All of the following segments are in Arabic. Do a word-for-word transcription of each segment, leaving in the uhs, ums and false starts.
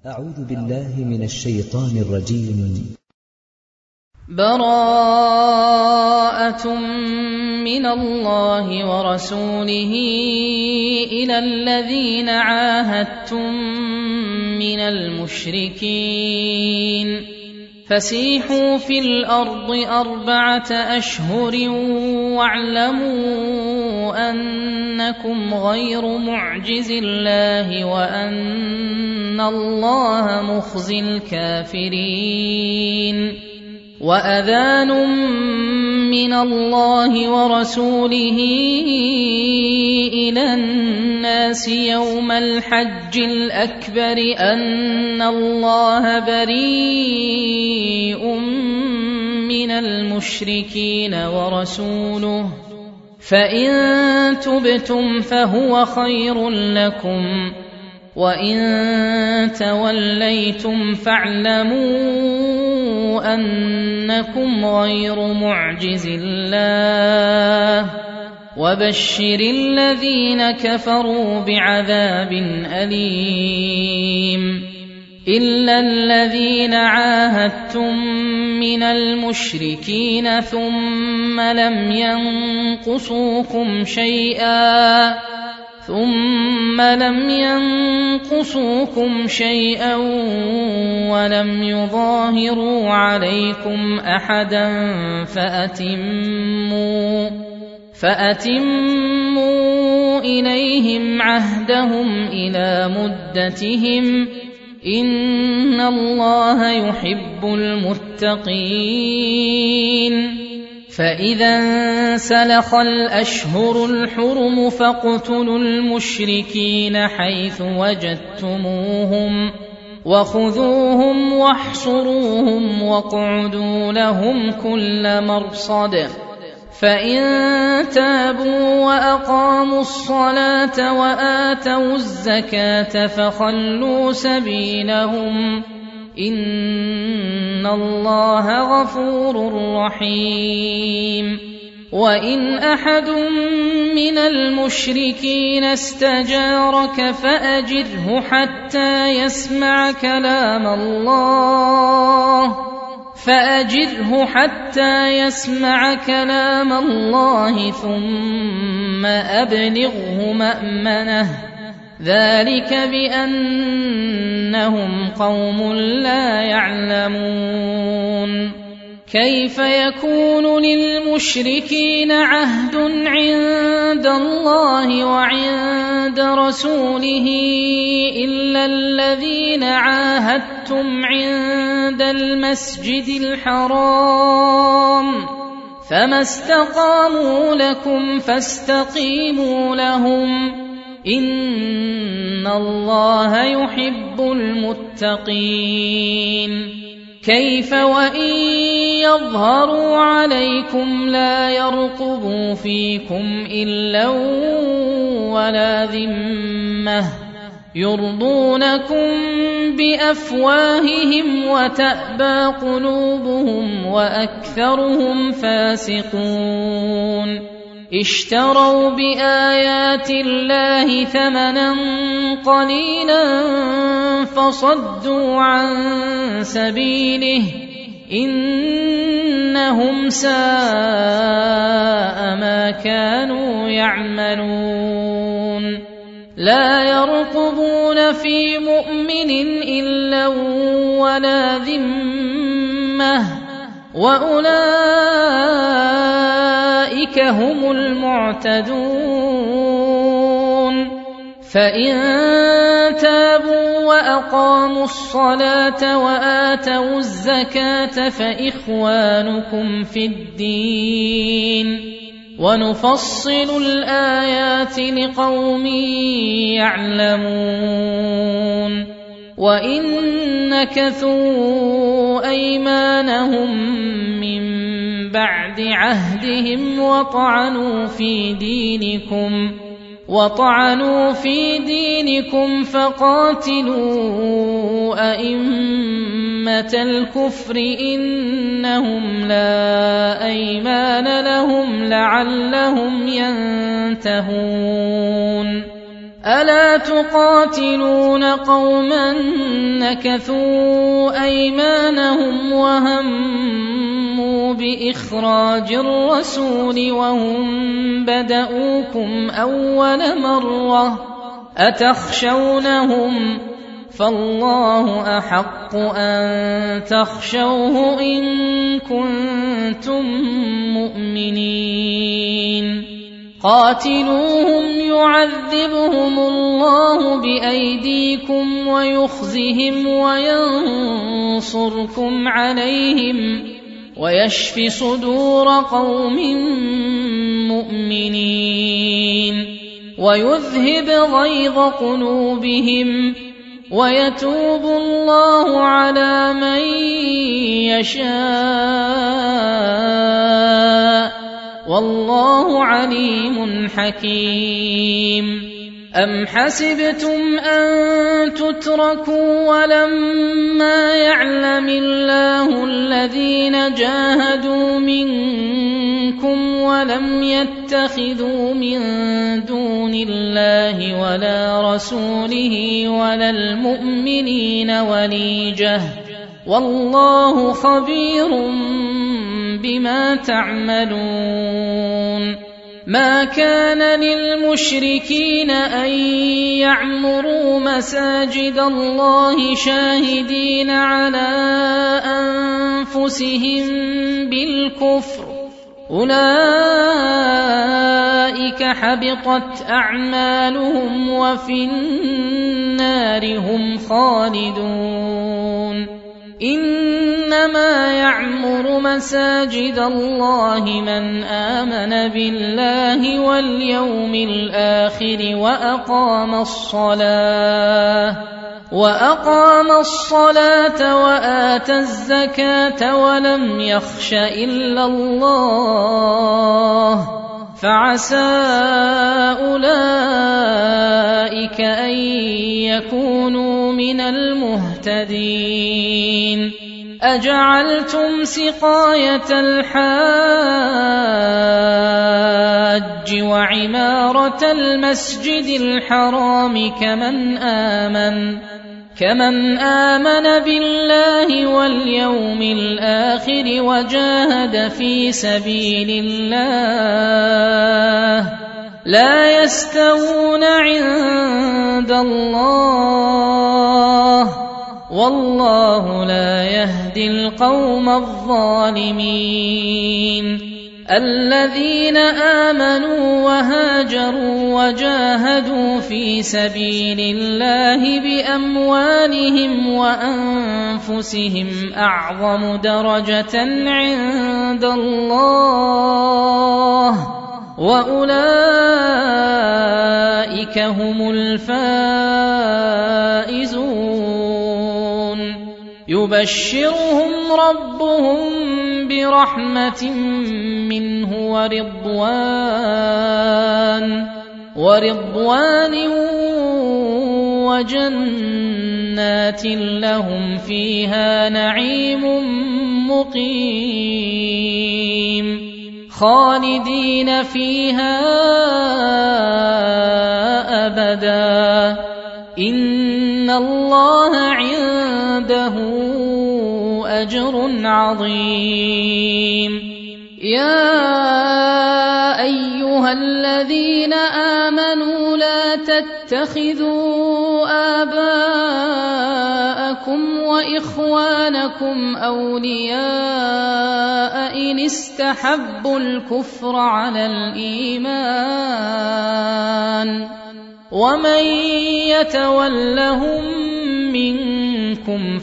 أعوذ بالله من الشيطان الرجيم. براءة من الله ورسوله إلى الذين عاهدتم من المشركين فسيحوا في الأرض أربعة أشهر واعلموا أنكم غير معجز الله وأن الله مخزي الكافرين. وأذان من الله ورسوله إلى الناس يوم الحج الأكبر أن الله بريء من المشركين ورسوله فإن تبتم فهو خير لكم وإن توليتم فاعلموا أنكم غير معجز الله وبشر الذين كفروا بعذاب أليم. إلا الذين عاهدتم من المشركين ثم لم ينقصوكم شيئا ثم لم ينقصوكم شيئا ولم يظاهروا عليكم أحدا فأتموا فأتموا إليهم عهدهم إلى مدتهم إن الله يحب المتقين. فإذا انسلخ الأشهر الحرم فاقتلوا المشركين حيث وجدتموهم وخذوهم واحصروهم واقعدوا لهم كل مرصد. فإن تابوا وأقاموا الصلاة وآتوا الزكاة فخلوا سبيلهم إن الله غفور رحيم. وإن أحد من المشركين استجارك فأجره حتى يسمع كلام الله فأجره حتى يسمع كلام الله ثم أبلغه مأمنه ذلك بأنهم قوم لا يعلمون. كيف يكون للمشركين عهد عند الله وعند رسوله إلا الذين عاهدتم عند المسجد الحرام فما استقاموا لكم فاستقيموا لهم إن الله يحب المتقين. كيف وإن يظهروا عليكم لا يرقبوا فيكم إلا ولا ذمة يرضونكم بأفواههم وتأبى قلوبهم وأكثرهم فاسقون. اشتروا بآيات الله ثمنا قليلا فصدوا عن سبيله إنهم ساء ما كانوا يعملون. لا يرقبون في مؤمن إلا ولا ذمة وأولئك هم المعتدون. فإن تابوا وأقاموا الصلاة وآتوا الزكاة فإخوانكم في الدين ونفصل الآيات لقوم يعلمون. وإن نكثوا أيمانهم من بعد عهدهم وطعنوا في دينكم وطعنوا في دينكم فقاتلوا أئمة الكفر إنهم لا أيمان لهم لعلهم ينتهون. ألا تقاتلون قوما نكثوا أيمانهم وهموا بإخراج الرسول وهم بدؤوكم أول مرة أتخشونهم فالله أحق أن تخشوه إن كنتم مؤمنين قاتلوهم يعذبهم الله بأيديكم ويخزهم وينصركم عليهم ويشف صدور قوم مؤمنين ويذهب غيظ قلوبهم ويتوب الله على من يشاء والله عليم حكيم أم حسبتم أن تتركوا ولما يعلم الله الذين جاهدوا منكم ولم يتخذوا من دون الله ولا رسوله ولا المؤمنين وليجة والله خبير بما تعملون ما كان للمشركين أن يعمروا مساجد الله شاهدين على أنفسهم بالكفر أولئك حبطت أعمالهم وفي النار هم خالدون إنما يعمر مساجد الله من آمن بالله واليوم الآخر وأقام الصلاة وأقام الصلاة وآتى الزكاة ولم يخش إلا الله فعسى أولئك أن يكونوا من المهتدين أجعلتم سقاية الحاج وعمارة المسجد الحرام كمن آمن كمن آمن بالله واليوم الآخر وجاهد في سبيل الله لا يستوون عند الله والله لا يهدي القوم الظالمين الذين آمنوا وهاجروا وجاهدوا في سبيل الله بأموالهم وأنفسهم أعظم درجة عند الله وأولئك هم الفائزون يبشرهم ربهم برحمة منه ورضوان ورضوان وجنات لهم فيها نعيم مقيم خالدين فيها أبدا إن الله عنده أجر عظيم يا أيها الذين آمنوا لا تتخذوا آباءكم وإخوانكم أولياء إن استحبوا الكفر على الإيمان ومن يتولهم منكم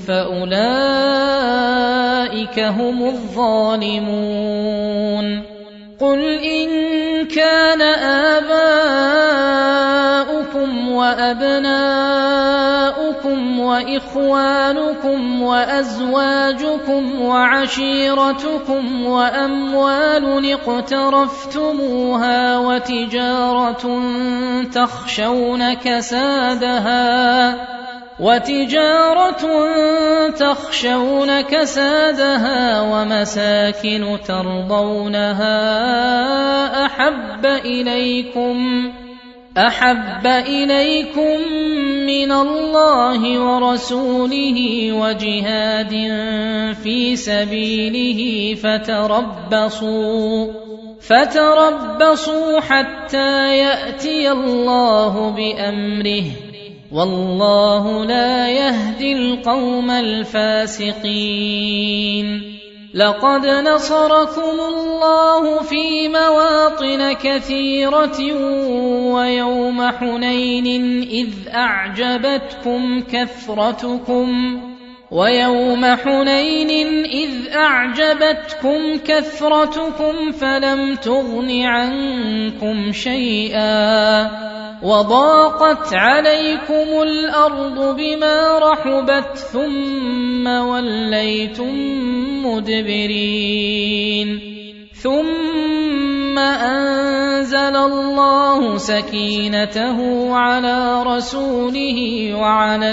فأولئك هم الظالمون قل إن كان آباؤكم وأبناؤكم وإخوانكم وأزواجكم وعشيرتكم وأموال اقترفتموها وتجارة تخشون كسادها وتجارة تخشون كسادها ومساكن ترضونها أحب إليكم أحب إليكم من الله ورسوله وجهاد في سبيله فتربصوا فتربصوا حتى يأتي الله بأمره والله لا يهدي القوم الفاسقين. لقد نصركم الله في مواطن كثيرة ويوم حنين إذ أعجبتكم كثرتكم ويوم حنين إذ أعجبتكم كثرتكم فلم تغن عنكم شيئا وضاقت عليكم الأرض بما رحبت ثم وليتم مدبرين ثم أنزل الله سكينته على رسوله وعلى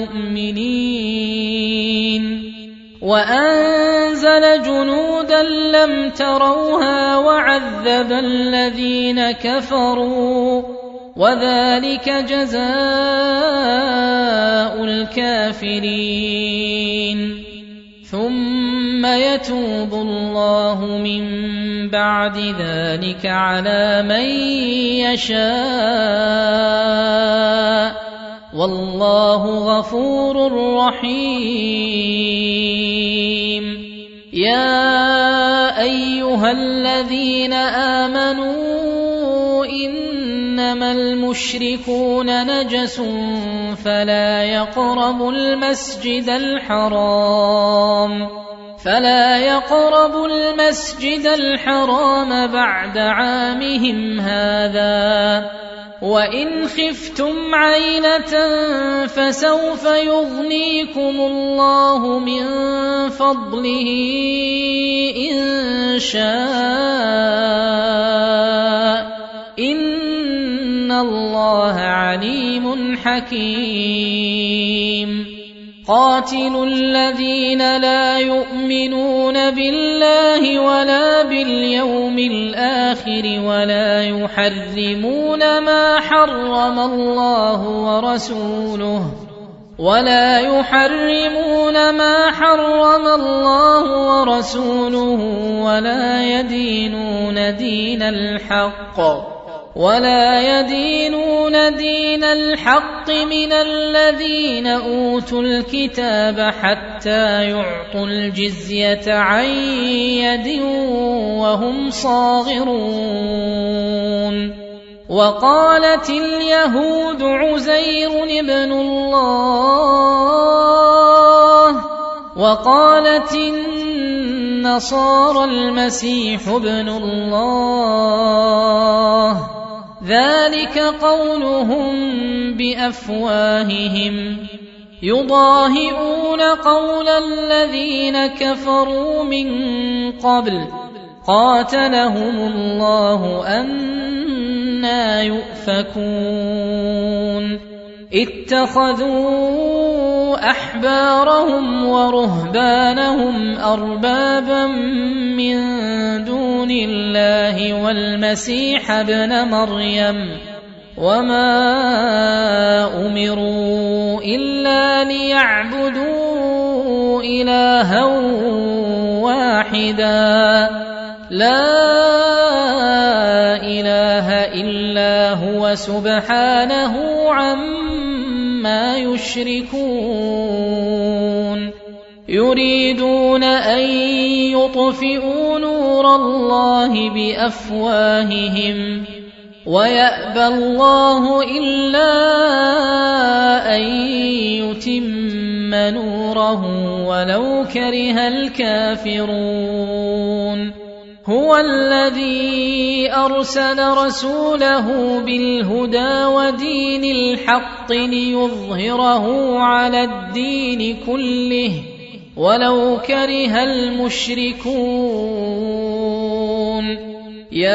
المؤمنين وأنزل جنودا لم تروها وعذب الذين كفروا وذلك جزاء الكافرين. ثم يتوب الله من بعد ذلك على من يشاء والله غفور رحيم. يا أيها الذين آمنوا إنما المشركون نجس فلا يقربوا المسجد الحرام فلا يقربوا المسجد الحرام بعد عامهم هذا وإن خفتم عيلة فسوف يغنيكم الله من فضله إن شاء إن الله عليم حكيم. قاتلوا الذين لا يؤمنون بالله ولا باليوم الآخر ولا يحرمون ما حرم الله ورسوله ولا يحرمون ما حرم الله ورسوله ولا يدينون دين الحق ولا يدينون دين الحق من الذين أوتوا الكتاب حتى يعطوا الجزية عن يد وهم صاغرون. وقالت اليهود عزير ابن الله وقالت النصارى المسيح ابن الله ذلك قولهم بأفواههم يضاهئون قول الذين كفروا من قبل قاتلهم الله أنى يؤفكون. اتخذوا أحبارهم ورهبانهم أربابا من دون الله والمسيح ابن مريم وما أمروا إلا ليعبدوا إلها واحدا لا إله إلا هو سبحانه عما يشركون. يريدون أن يطفئوا نور الله بأفواههم ويأبى الله إلا أن يتم نوره ولو كره الكافرون. هو الذي أرسل رسوله بالهدى ودين الحق ليظهره على الدين كله ولو كره المشركون.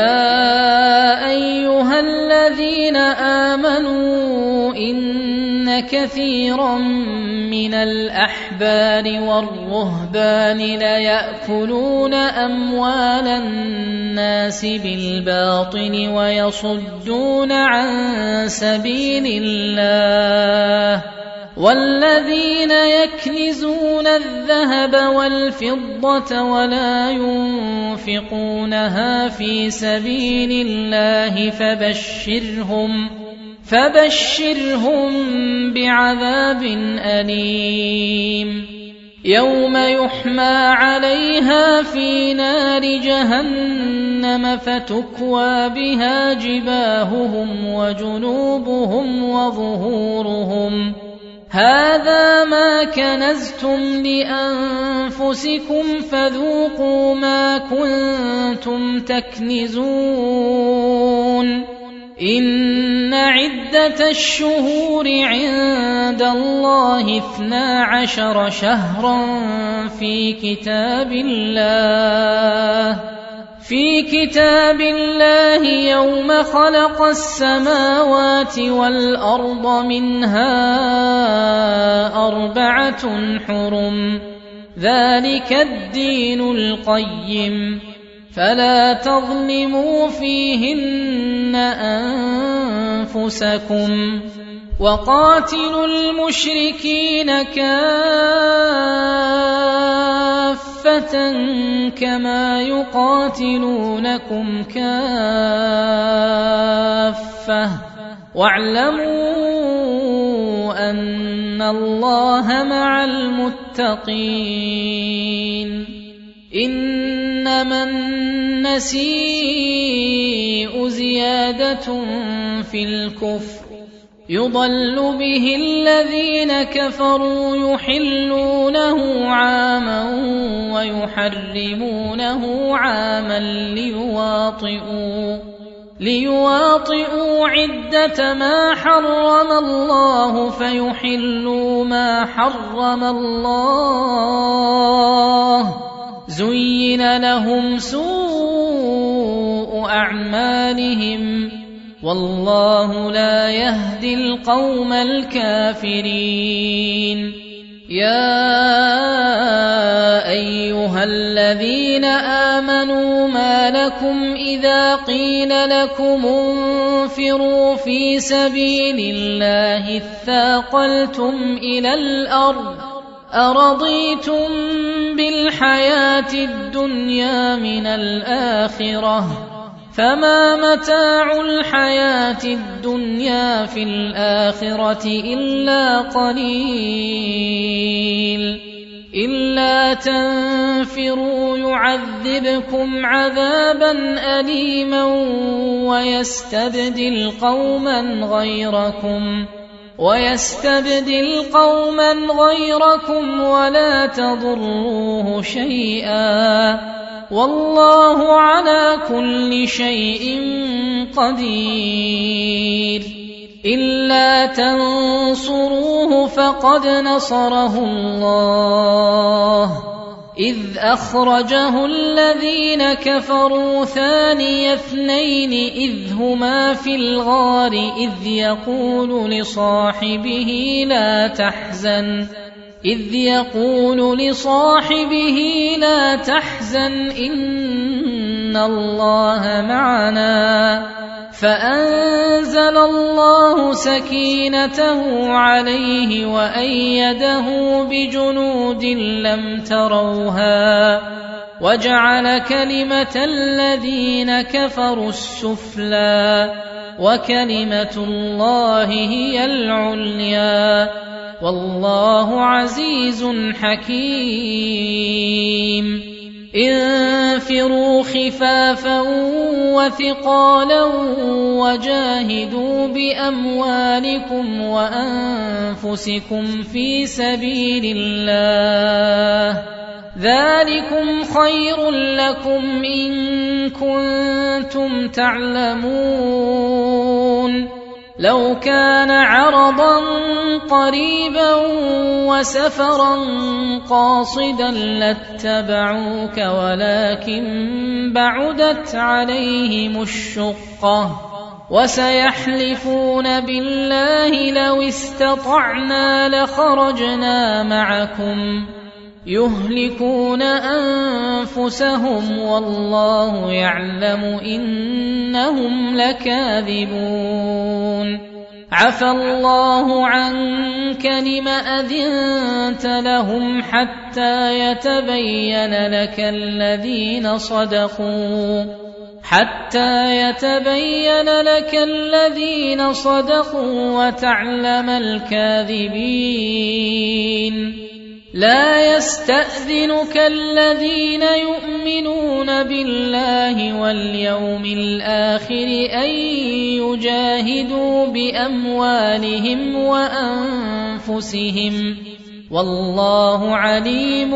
يا أيها الذين آمنوا إن كثيرا من الأحبار والرهبان ليأكلون أموال الناس بالباطل ويصدون عن سبيل الله والذين يكنزون الذهب والفضة ولا ينفقونها في سبيل الله فبشرهم فبشرهم بعذاب أليم يوم يحمى عليها في نار جهنم فتكوى بها جباههم وجنوبهم وظهورهم هذا ما كنزتم لأنفسكم فذوقوا ما كنتم تكنزون إن عدة الشهور عند الله اثنا عشر شهرا في كتاب الله في كتاب الله يوم خلق السماوات والأرض منها أربعة حرم ذلك الدين القيم فلا تظلموا فيهن أنفسكم وقاتلوا المشركين كافة كما يقاتلونكم كافة واعلموا أن الله مع المتقين إنما النسيء زيادة في الكفر يضل به الذين كفروا يحلونه عاما ويحرمونه عاما ليواطئوا ليواطئوا عدة ما حرم الله فيحلوا ما حرم الله زين لهم سوء أعمالهم والله لا يهدي القوم الكافرين يا أيها الذين آمنوا ما لكم إذا قيل لكم انفروا في سبيل الله اثاقلتم إلى الأرض أرضيتم بالحياة الدنيا من الآخرة فما متاع الحياة الدنيا في الآخرة إلا قليل إلا تنفروا يعذبكم عذابا أليما ويستبدل قوما غيركم ويستبدل قوما غيركم ولا تضروه شيئا والله على كل شيء قدير إلا تنصروه فقد نصره الله إذ أخرجه الذين كفروا ثاني اثنين إذ هما في الغار إذ يقول لصاحبه لا تحزن إذ يقول لصاحبه لا تحزن إن الله معنا فأنزل الله سكينته عليه وأيده بجنود لم تروها وجعل كلمة الذين كفروا السفلى وكلمة الله هي العليا والله عزيز حكيم انفروا خفافا وثقالا وجاهدوا بأموالكم وأنفسكم في سبيل الله ذلكم خير لكم إن كنتم تعلمون لو كان عرضا قريبا وسفرا قاصدا لاتبعوك ولكن بعدت عليهم الشقة وسيحلفون بالله لو استطعنا لخرجنا معكم يهلكون أنفسهم والله يعلم إنهم لكاذبون عفى الله عنك لم أذنت لهم حتى يتبين لك الذين صدقوا حتى يتبين لك الذين صدقوا وتعلم الكاذبين لا يستأذنك الذين يؤمنون بالله واليوم الآخر أن يجاهدوا بأموالهم وأنفسهم والله عليم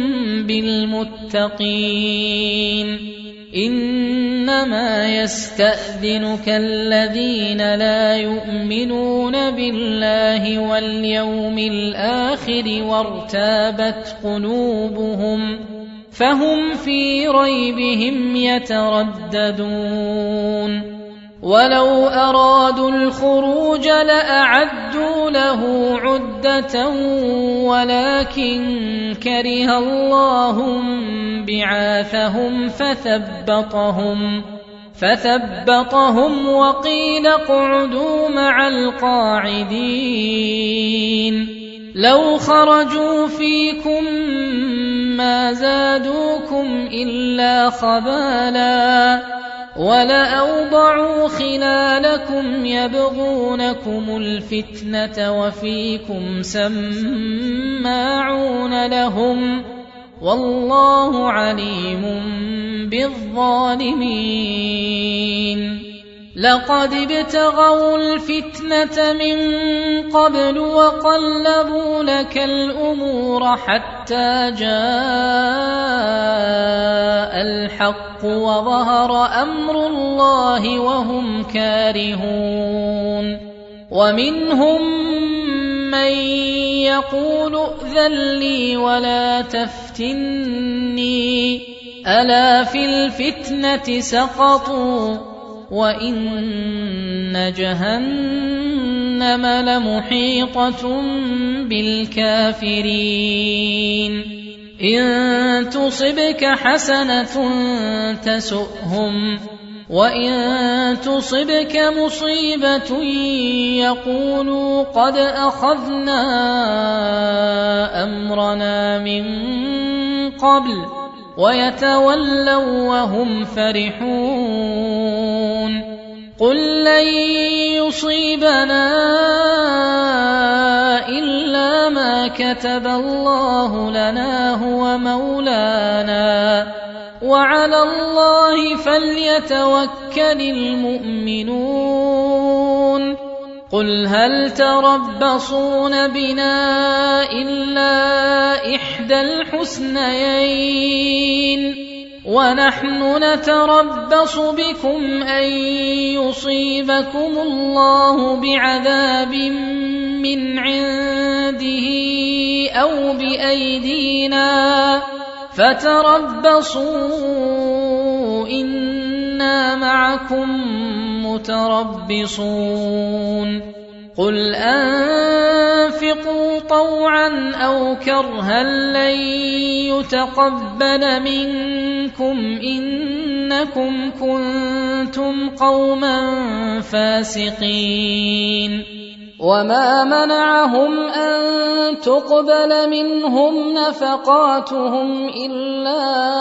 بالمتقين إنما يستأذنك الذين لا يؤمنون بالله واليوم الآخر وارتابت قلوبهم فهم في ريبهم يترددون ولو أرادوا الخروج لأعدوا له عدة ولكن كره الله بعاثهم فثبطهم فثبطهم وقيل اقعدوا مع القاعدين لو خرجوا فيكم ما زادوكم إلا خبالا ولأوضعوا خلالكم يبغونكم الفتنة وفيكم سماعون لهم والله عليم بالظالمين لقد ابتغوا الفتنة من قبل وقلبوا لك الأمور حتى جاء الحق وظهر أمر الله وهم كارهون ومنهم من يقول ائذن لي ولا تفتني ألا في الفتنة سقطوا وإن جهنم لمحيطة بالكافرين إن تصبك حسنة تسؤهم وإن تصبك مصيبة يقولوا قد أخذنا أمرنا من قبل ويتولوا وهم فرحون قل لن يصيبنا إلا ما كتب الله لنا هو مولانا وعلى الله فليتوكل المؤمنون قل هل تربصون بنا إلا إحدى الحسنيين ونحن نتربص بكم أن يصيبكم الله بعذاب من عنده أو بأيدينا فتربصوا إنا معكم متربصون قل أنفقوا طوعا أو كرها لن يتقبل منكم إنكم كنتم قوما فاسقين وما منعهم أن تقبل منهم نفقاتهم إلا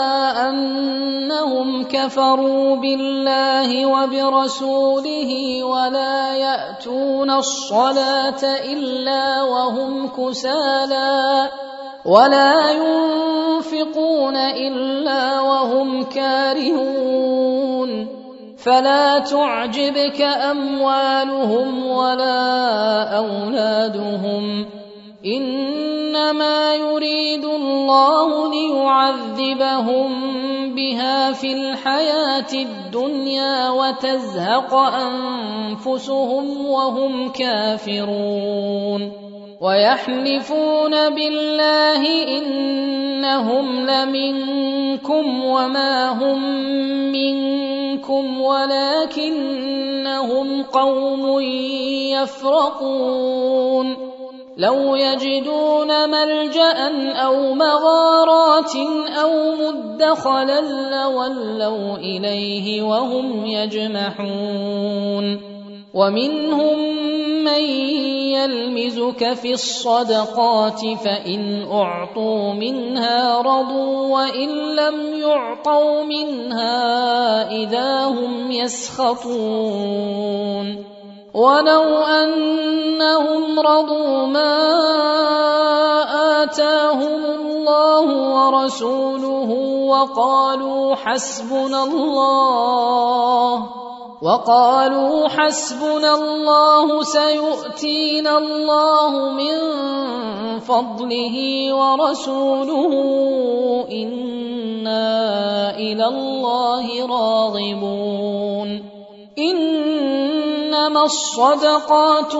أنهم كفروا بالله وبرسوله ولا يأتون الصلاة إلا وهم كسالى ولا ينفقون إلا وهم كارهون فلا تعجبك أموالهم ولا أولادهم إنما يريد الله ليعذبهم بها في الحياة الدنيا وتزهق أنفسهم وهم كافرون ويحلفون بالله إنهم لمنكم وما هم منكم منكم ولكنهم قوم يفرقون لو يجدون ملجأ أو مغارات أو مدخلا لولوا إليه وهم يجمحون ومنهم من يلمزك في الصدقات فإن أعطوا منها رضوا وإن لم يعطوا منها إذا هم يسخطون ولو أنهم رضوا ما آتاهم الله ورسوله وقالوا حسبنا الله وقالوا حسبنا الله سيؤتينا الله من فضله ورسوله إنا إلى الله راغبون إنما الصدقات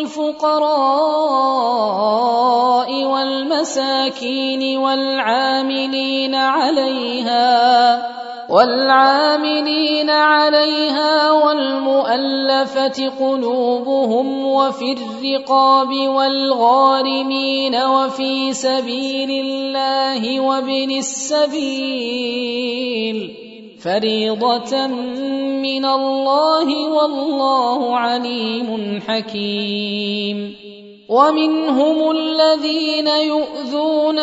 للفقراء والمساكين والعاملين عليها والعاملين عليها والمؤلفة قلوبهم وفي الرقاب والغارمين وفي سبيل الله وابن السبيل فريضة من الله والله عليم حكيم ومنهم الذين يؤذون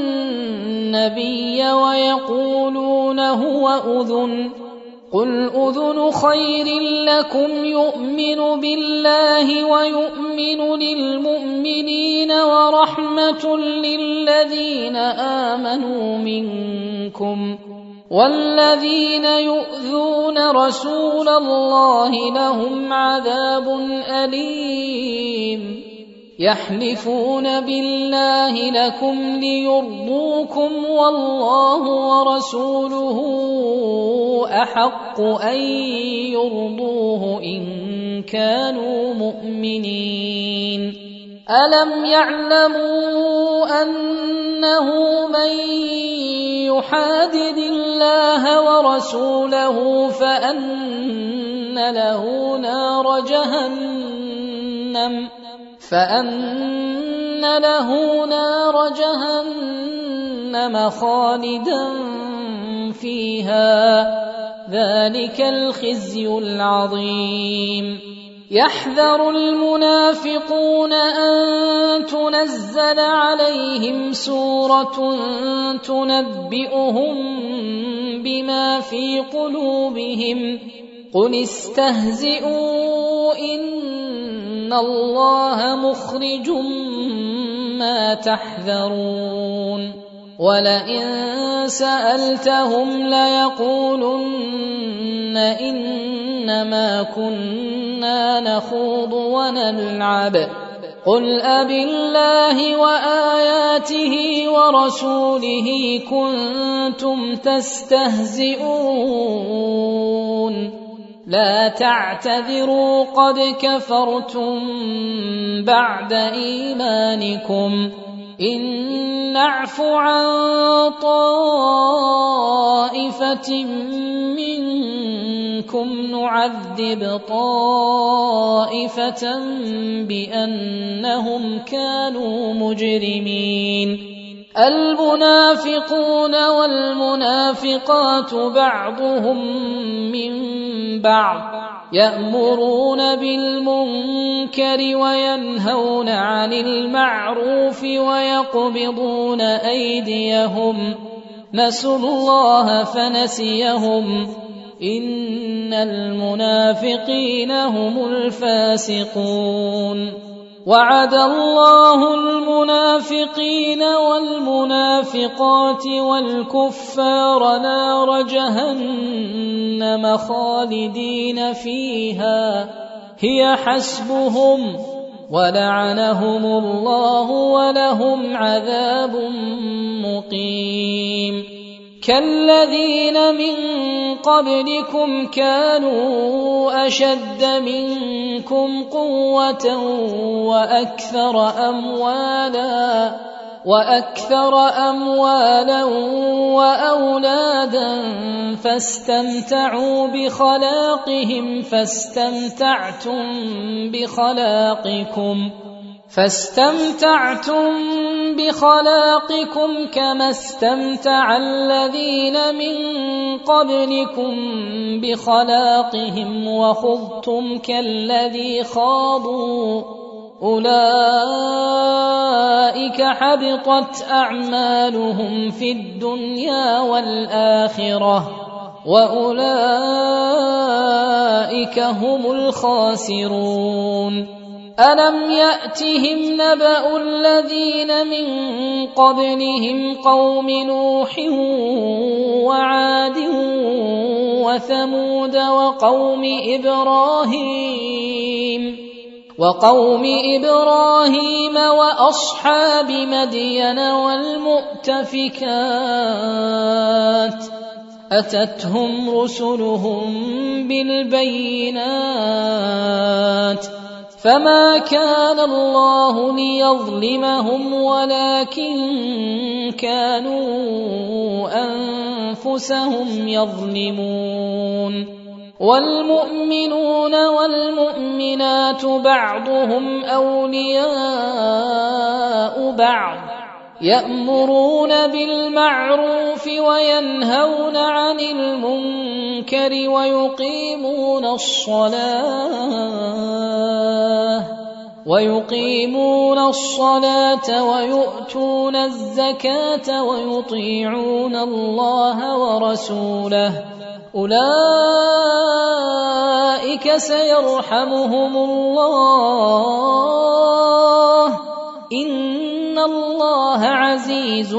النبي ويقولون هو أذن قل أذن خير لكم يؤمن بالله ويؤمن للمؤمنين ورحمة للذين آمنوا منكم والذين يؤذون رسول الله لهم عذاب أليم يحلفون بالله لكم ليرضوكم والله ورسوله أحق أن يرضوه إن كانوا مؤمنين ألم يعلموا أنه من يحادد الله ورسوله فأن له نار جهنم فأن له نار جهنم خالدا فيها ذلك الخزي العظيم يحذر المنافقون أن تنزل عليهم سورة تنبئهم بما في قلوبهم قل استهزئوا إن الله مخرج ما تحذرون ولئن سألتهم ليقولن إنما كنا نخوض ونلعب قل أبالله وآياته ورسوله كنتم تستهزئون لا تعتذروا قد كفرتم بعد إيمانكم إن نعف عن طائفة منكم نعذب طائفة بأنهم كانوا مجرمين المنافقون والمنافقات بعضهم من بعض يأمرون بالمنكر وينهون عن المعروف ويقبضون أيديهم نسوا الله فنسيهم إن المنافقين هم الفاسقون وعد الله المنافقين والمنافقات والكفار نار جهنم خالدين فيها هي حسبهم ولعنهم الله ولهم عذاب مقيم كالذين من قبلكم كانوا أشد منكم قوة وأكثر أموالا وأكثر أموالا وأولادا فاستمتعوا بخلاقهم فاستمتعتم بخلاقكم فاستمتعتم بخلاقكم كما استمتع الذين من قبلكم بخلاقهم وخضتم كالذي خاضوا أولئك حبطت أعمالهم في الدنيا والآخرة وأولئك هم الخاسرون ألم يأتهم نبأ الذين من قبلهم قوم نوح وعاد وثمود وقوم إبراهيم وقوم إبراهيم وأصحاب مدين والمؤتفكات أتتهم رسلهم بالبينات فما كان الله ليظلمهم ولكن كانوا أنفسهم يظلمون والمؤمنون والمؤمنات بعضهم أولياء بعض يأمرون بالمعروف وينهون عن المنكر ويقيمون الصلاة ويقيمون الصلاة ويؤتون الزكاة ويطيعون الله ورسوله أولئك سيرحمهم الله إن الله عزيز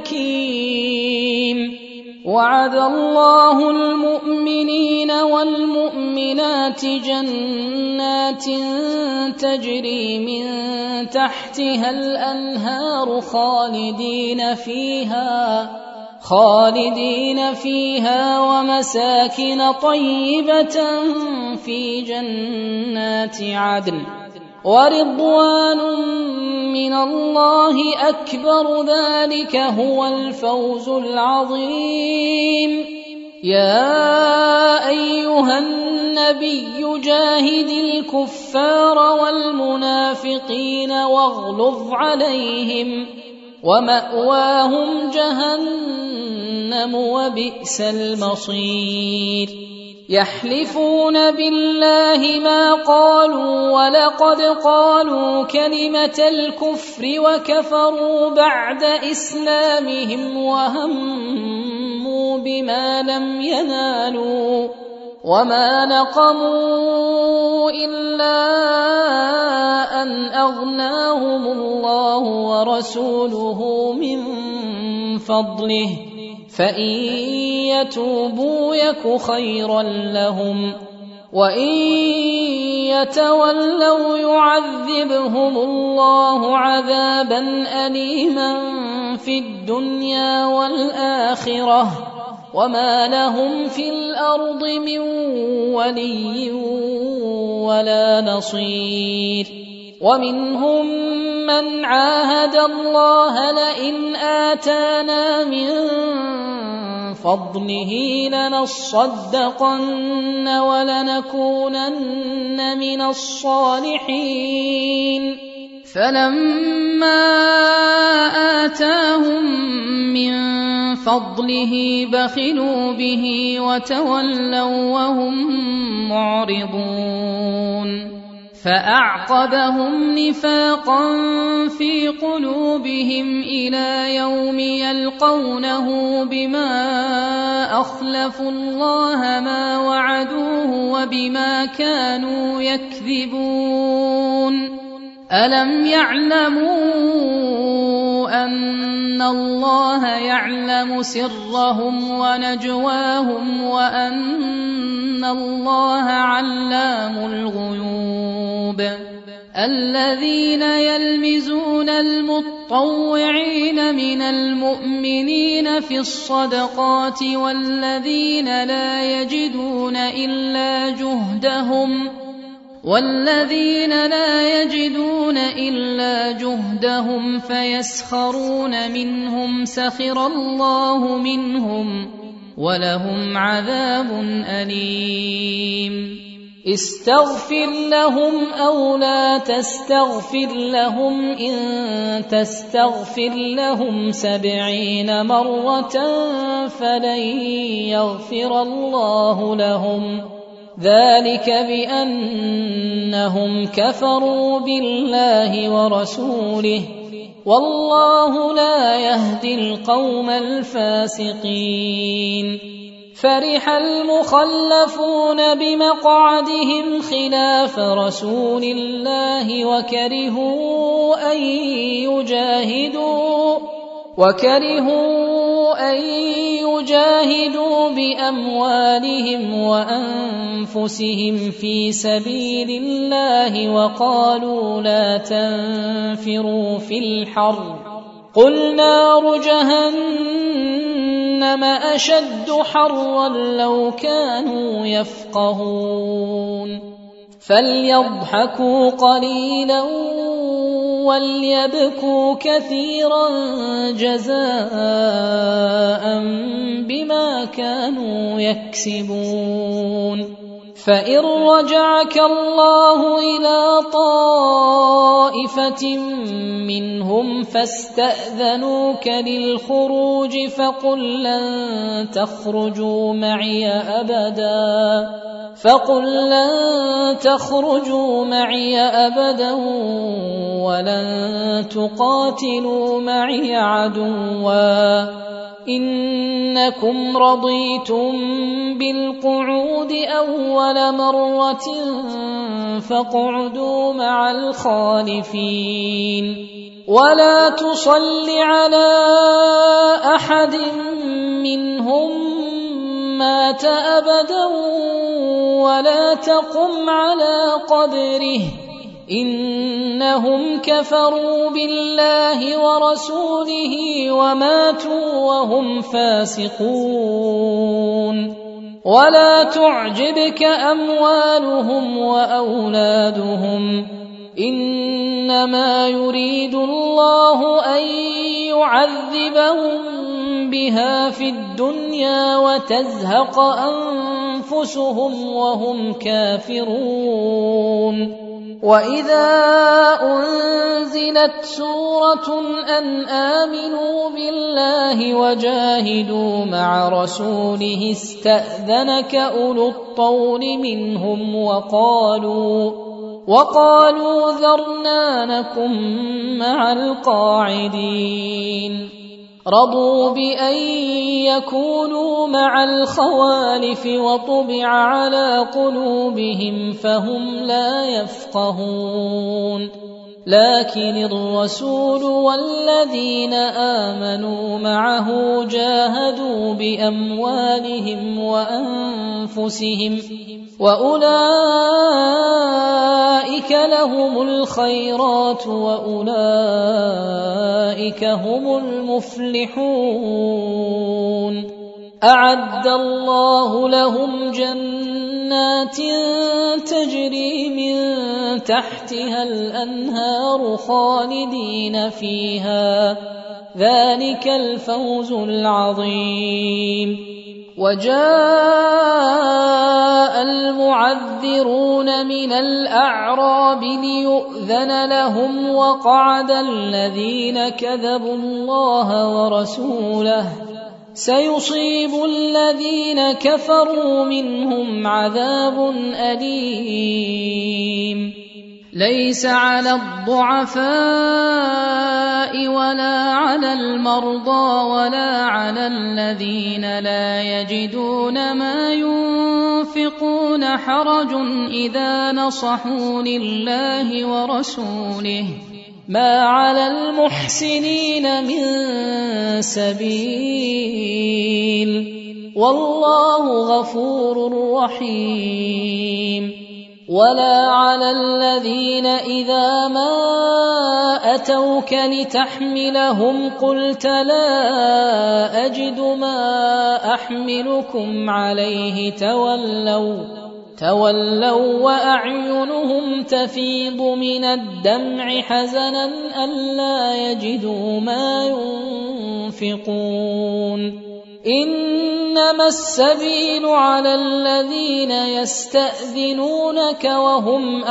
حكيم وعد الله المؤمنين والمؤمنات جنات تجري من تحتها الأنهار خالدين فيها خالدين فيها ومساكن طيبة في جنات عدن ورضوان من الله أكبر ذلك هو الفوز العظيم يا أيها النبي جاهد الكفار والمنافقين واغلظ عليهم ومأواهم جهنم وبئس المصير يحلفون بالله ما قالوا ولقد قالوا كلمة الكفر وكفروا بعد إسلامهم وهموا بما لم ينالوا وما نقموا إلا أن أغناهم الله ورسوله من فضله فإن يتوبوا يك خيرا لهم وإن يتولوا يعذبهم الله عذابا أليما في الدنيا والآخرة وما لهم في الأرض من ولي ولا نصير ومنهم من عاهد الله لئن آتانا من فضله لنصدقن ولنكونن من الصالحين فلما آتاهم من فضله بخلوا به وتولوا وهم معرضون فأعقبهم نفاقا في قلوبهم إلى يوم يلقونه بما أخلفوا الله ما وعدوه وبما كانوا يكذبون ألم يعلموا أن الله يعلم سرهم ونجواهم وأن الله علام الغيوب الذين يلمزون المطوعين من المؤمنين في الصدقات والذين لا يجدون إلا جهدهم والذين لا يجدون إلا جهدهم فيسخرون منهم سخر الله منهم ولهم عذاب أليم استغفر لهم أو لا تستغفر لهم إن تستغفر لهم سبعين مرة فلن يغفر الله لهم ذلك بأنهم كفروا بالله ورسوله والله لا يهدي القوم الفاسقين فرح المخلفون بمقعدهم خلاف رسول الله وكرهوا أن يجاهدوا وكرهوا أن يجاهدوا بأموالهم وأنفسهم في سبيل الله وقالوا لا تنفروا في الحر قل نار جهنم أشد حرا لو كانوا يفقهون فليضحكوا قليلا وليبكوا كثيرا جزاء بما كانوا يكسبون فإن رجعك الله إلى طائفة منهم فاستأذنوك للخروج فقل لن تخرجوا معي أبدا فقل لن تخرجوا معي أبدا ولن تقاتلوا معي عدوا إنكم رضيتم بالقعود أول مرة فاقعدوا مع الخالفين ولا تصل على أحد منهم مات أبدا ولا تقم على قبره إنهم كفروا بالله ورسوله وماتوا وهم فاسقون ولا تعجبك أموالهم وأولادهم إنما يريد الله أن يعذبهم بها في الدنيا وتزهق أنفسهم وهم كافرون وإذا أنزلت سورة أن آمنوا بالله وجاهدوا مع رسوله استأذنك أولو الطول منهم وقالوا وقالوا ذرنا نكن مع القاعدين رضوا بأن يكونوا مع الخوالف وطبع على قلوبهم فهم لا يفقهون لكن الرسول والذين آمنوا معه جاهدوا بأموالهم وأنفسهم وأولئك لهم الخيرات وأولئك هم المفلحون أعد الله لهم جنات تجري من تحتها الأنهار خالدين فيها ذلك الفوز العظيم وجاء المعذرون من الأعراب ليؤذن لهم وقعد الذين كذبوا الله ورسوله سيصيب الذين كفروا منهم عذاب أليم ليس على الضعفاء ولا على المرضى ولا على الذين لا يجدون ما ينفقون حرج إذا نصحوا لله ورسوله ما على المحسنين من سبيل والله غفور رحيم ولا على الذين إذا ما أتوك لتحملهم قلت لا أجد ما أحملكم عليه تولوا تولوا وأعينهم تفيض من الدمع حزنا ألا يجدوا ما ينفقون إنما السبيل على الذين يستأذنونك وهم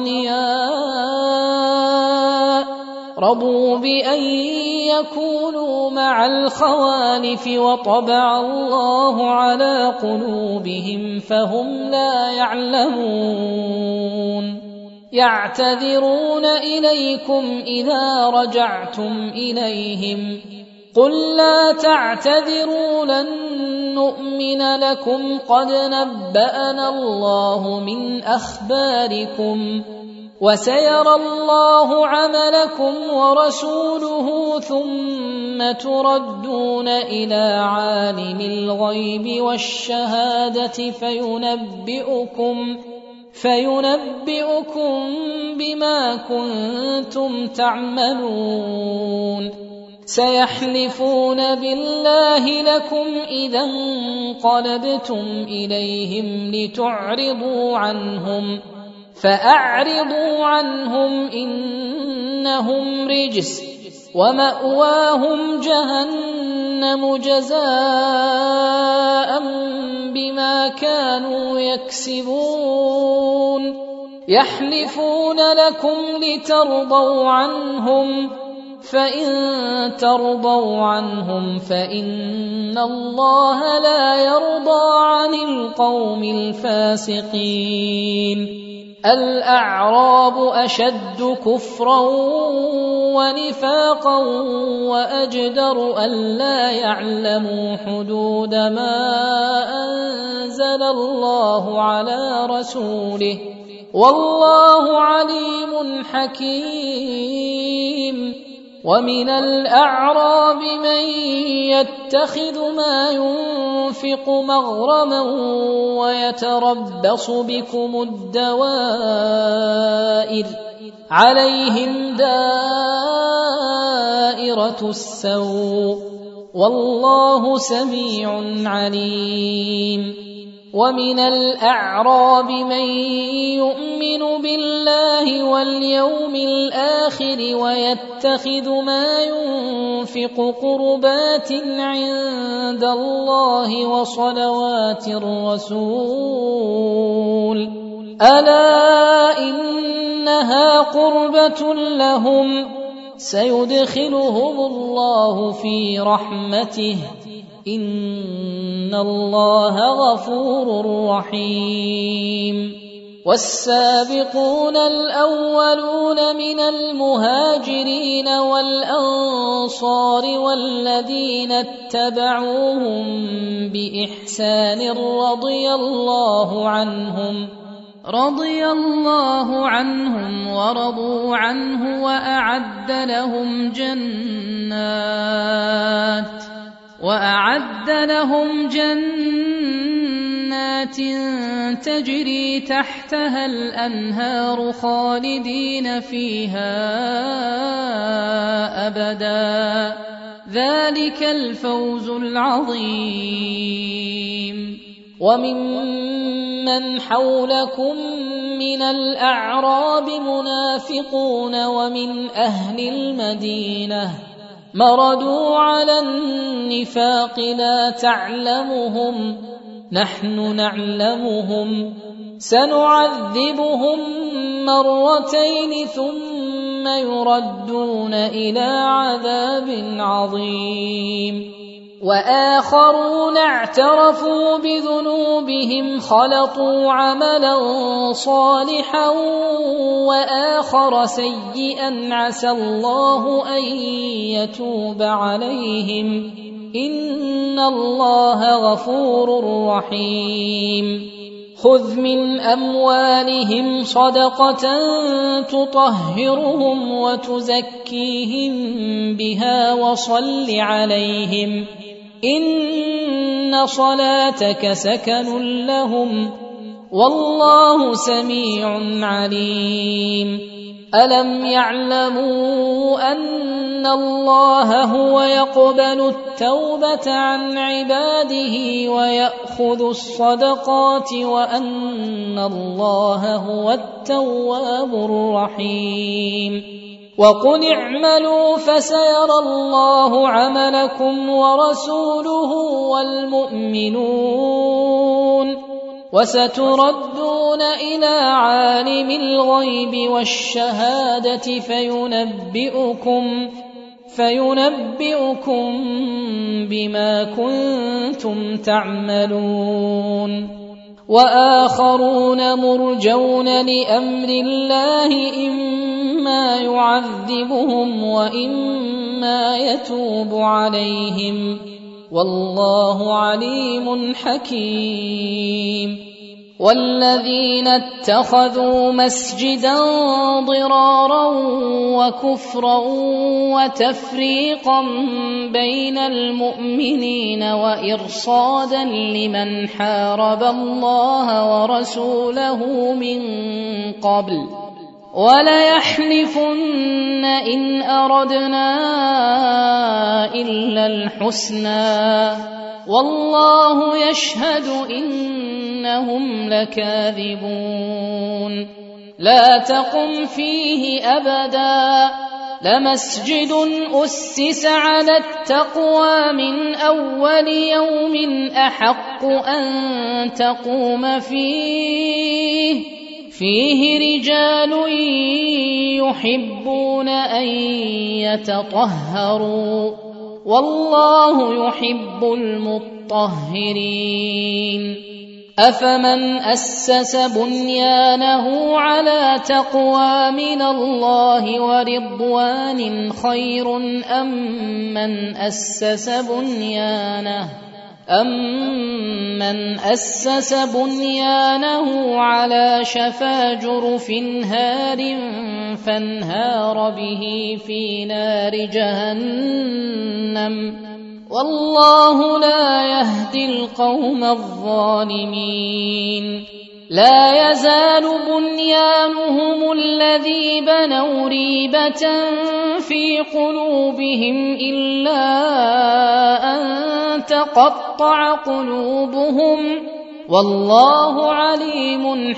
أغنياء رضوا بأن يكونوا مع الخوالف وطبع الله على قلوبهم فهم لا يعلمون يعتذرون إليكم إذا رجعتم إليهم قل لا تعتذروا لن نؤمن لكم قد نبأنا الله من أخباركم وسيرى الله عملكم ورسوله ثم تردون إلى عالم الغيب والشهادة فينبئكم فينبئكم بما كنتم تعملون سيحلفون بالله لكم إذا انقلبتم إليهم لتعرضوا عنهم فأعرضوا عنهم إنهم رجس ومأواهم جهنم جزاء بما كانوا يكسبون يحلفون لكم لترضوا عنهم فإن ترضوا عنهم فإن الله لا يرضى عن القوم الفاسقين الأعراب أشد كفرا ونفاقا وأجدر ألا يعلموا حدود ما أنزل الله على رسوله والله عليم حكيم ومن الأعراب من يتخذ ما ينفق مغرما ويتربص بكم الدوائر عليهم دائرة السوء والله سميع عليم ومن الأعراب من يؤمن بالله واليوم الآخر ويتخذ ما ينفق قربات عند الله وصلوات الرسول ألا إنها قربة لهم سيدخلهم الله في رحمته إن الله غفور رحيم والسابقون الأولون من المهاجرين والأنصار والذين اتبعوهم بإحسان رضي الله عنهم رضي الله عنهم ورضوا عنه وأعد لهم جنات وأعد لهم جنات تجري تحتها الأنهار خالدين فيها أبدا ذلك الفوز العظيم وممن حولكم من الأعراب منافقون ومن أهل المدينة مردوا على النفاق لا تعلمهم نحن نعلمهم سنعذبهم مرتين ثم يردون إلى عذاب عظيم وآخرون اعترفوا بذنوبهم خلطوا عملا صالحا وآخر سيئا عسى الله أن يتوب عليهم إن الله غفور رحيم خذ من أموالهم صدقة تطهرهم وتزكيهم بها وصل عليهم إن صلاتك سكن لهم والله سميع عليم ألم يعلموا أن الله هو يقبل التوبة عن عباده ويأخذ الصدقات وأن الله هو التواب الرحيم وقل اعملوا فسيرى الله عملكم ورسوله والمؤمنون وستردون إلى عالم الغيب والشهادة فينبئكم فينبئكم بما كنتم تعملون وآخرون مرجون لأمر الله إما يعذبهم وإما يتوب عليهم والله عليم حكيم والذين اتخذوا مسجدا ضرارا وكفرا وتفريقا بين المؤمنين وإرصادا لمن حارب الله ورسوله من قبل وليحلفن إن أردنا إلا الحسنى والله يشهد إنهم لكاذبون لا تقم فيه أبدا لمسجد أسس على التقوى من أول يوم أحق أن تقوم فيه فيه رجال يحبون أن يتطهروا والله يحب المطهرين أفمن أسس بنيانه على تقوى من الله ورضوان خير أم من أسس بنيانه أَمَّنْ أَسَّسَ بُنْيَانَهُ عَلَى شَفَا جُرُفٍ هَارٍ فَانْهَارَ بِهِ فِي نَارِ جَهَنَّمَ وَاللَّهُ لَا يَهْدِي الْقَوْمَ الظَّالِمِينَ لا يزال بنيانهم الذي بنوا ريبة في قلوبهم إلا أن تقطع قلوبهم والله عليم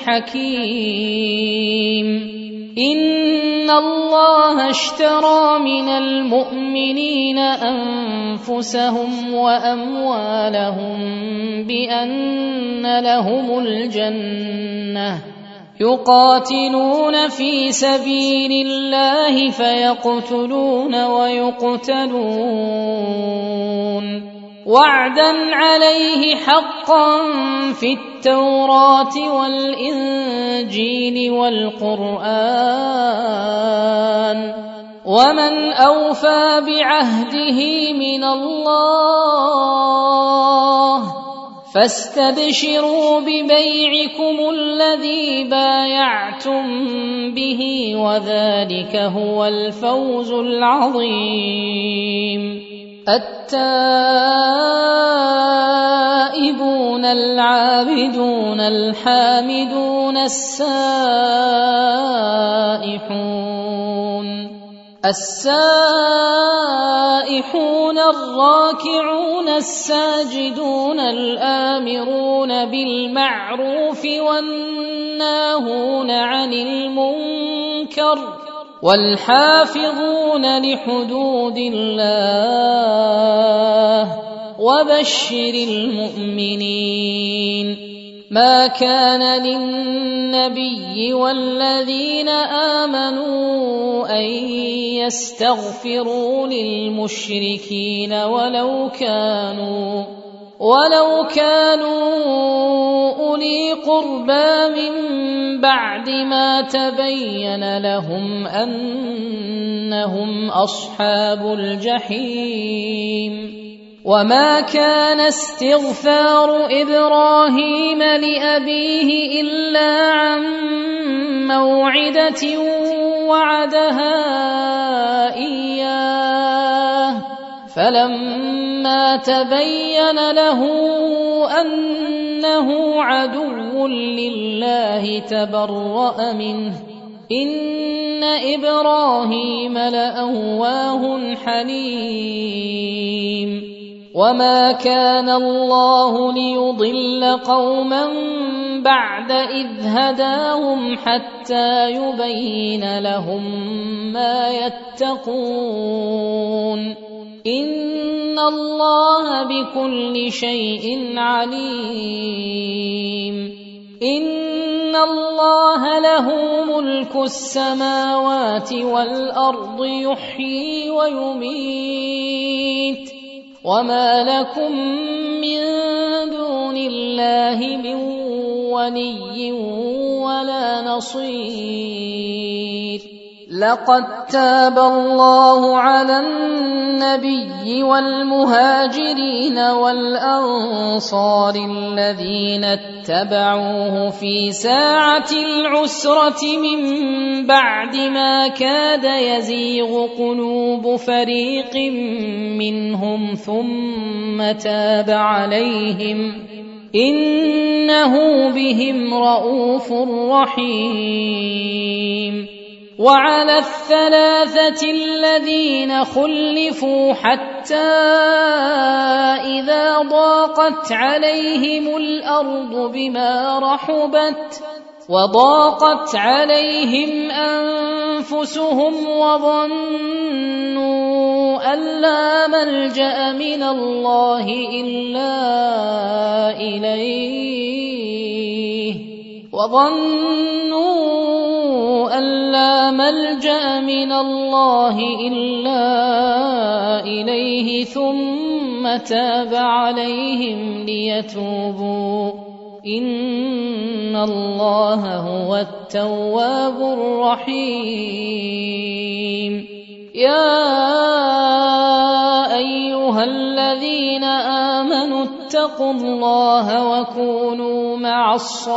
حكيم إن الله اشترى من المؤمنين أنفسهم وأموالهم بأن لهم الجنة يقاتلون في سبيل الله فيقتلون ويقتلون وعدا عليه حقا في التوراة والإنجيل والقرآن ومن أوفى بعهده من الله فاستبشروا ببيعكم الذي بايعتم به وذلك هو الفوز العظيم التائبون العابدون الحامدون السائحون السائحون الراكعون الساجدون الآمرون بالمعروف والناهون عن المنكر والحافظون لحدود الله وبشر المؤمنين ما كان للنبي والذين آمنوا أن يستغفروا للمشركين ولو كانوا ولو كانوا أولي قربى من بعد ما تبين لهم أنهم أصحاب الجحيم وما كان استغفار إبراهيم لأبيه إلا عن موعدة وعدها إياه فلما تبين له أنه عدو لله تبرأ منه إن إبراهيم لأواه حليم وما كان الله ليضل قوما بعد إذ هداهم حتى يبين لهم ما يتقون إن الله بكل شيء عليم إن الله له ملك السماوات والأرض يحيي ويميت وما لكم من دون الله من ولي ولا نصير لقد تاب الله على النبي والمهاجرين والأنصار الذين اتبعوه في ساعة العسرة من بعد ما كاد يزيغ قلوب فريق منهم ثم تاب عليهم إنه بهم رءوف رحيم وعلى الثلاثة الذين خلفوا حتى إذا ضاقت عليهم الأرض بما رحبت وضاقت عليهم أنفسهم وظنوا أن لا ملجأ من الله إلا إليه وظنوا أن لا ملجأ من الله إلا إليه ثم تاب عليهم ليتوبوا إن الله هو التواب الرحيم يا أيها الذين آمنوا اتقوا الله وكونوا مع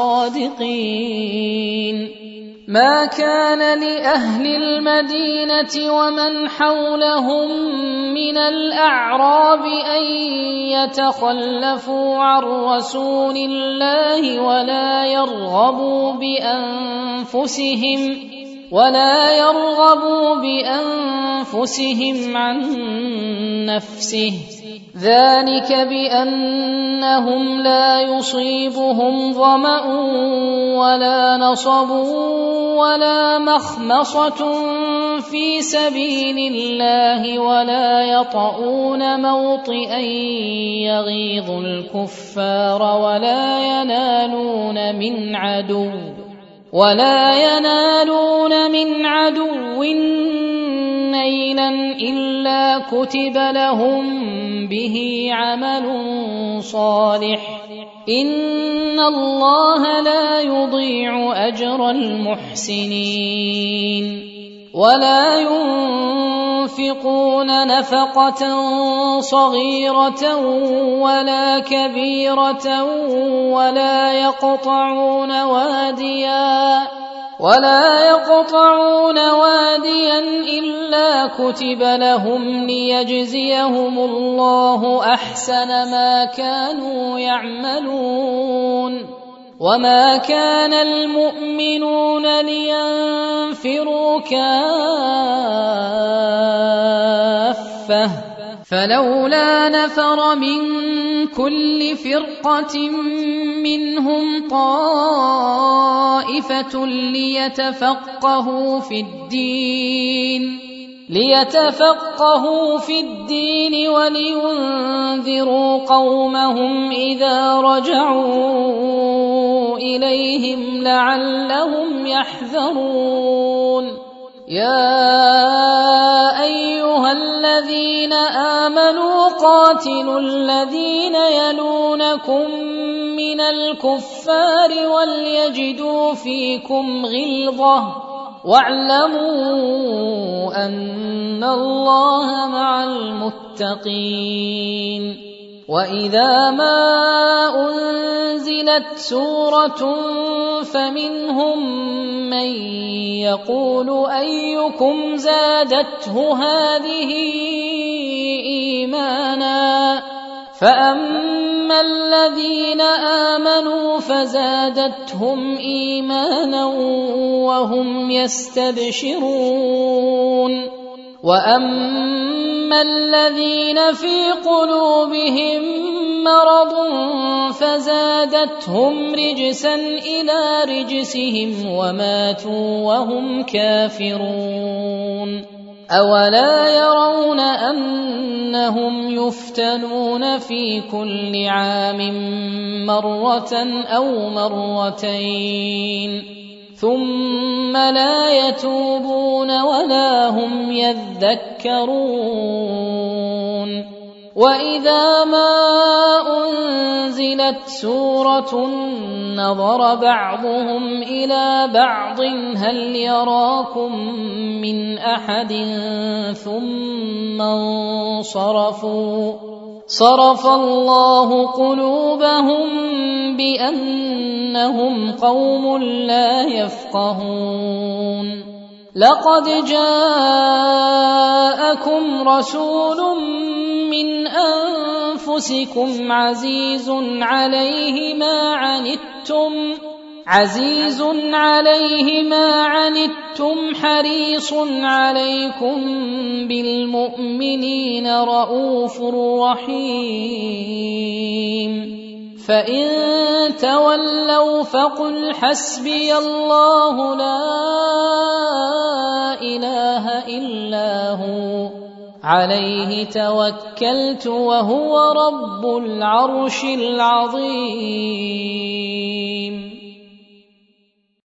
الصادقين ما كان لأهل المدينة ومن حولهم من الأعراب أن يتخلفوا عن رسول الله ولا يرغبوا بأنفسهم ولا يرغبوا بأنفسهم عن نفسه ذلك بأنهم لا يصيبهم ظمأ ولا نصب ولا مخمصة في سبيل الله ولا يطؤون موطئا يغيظ الكفار ولا ينالون من عدو ولا ينالون من عدو نيلا إلا كتب لهم به عمل صالح إن الله لا يضيع أجر المحسنين ولا ينفقون نفقة صغيرة ولا كبيرة ولا يقطعون واديا ولا يقطعون واديا إلا كتب لهم ليجزيهم الله أحسن ما كانوا يعملون وما كان المؤمنون لينفروا كافة فلولا نفر من كل فرقة منهم طائفة ليتفقهوا في الدين ليتفقهوا في الدين ولينذروا قومهم إذا رجعوا إليهم لعلهم يحذرون يا أيها الذين آمنوا قاتلوا الذين يلونكم من الكفار وليجدوا فيكم غلظة واعلموا أن الله مع المتقين وإذا ما أنزلت سورة فمنهم من يقول أيكم زادته هذه إيمانا فأما الذين آمنوا فزادتهم إيمانا وهم يستبشرون وأما الذين في قلوبهم مرض فزادتهم رجسا إلى رجسهم وماتوا وهم كافرون أولا يرون أنهم يفتنون في كل عام مرة أو مرتين ثم لا يتوبون ولا هم يذكرون وإذا ما أنزلت سورة نظر بعضهم إلى بعض هل يراكم من أحد ثم انصرفوا صرف الله قلوبهم بأنهم قوم لا يفقهون لقد جاءكم رسول من أنفسكم عزيز عليه ما عنتم عزيز عليه ما عنتم حريص عليكم بالمؤمنين رءوف رحيم فإن تولوا فقل حسبي الله لا إله إلا هو عليه توكلت وهو رب العرش العظيم.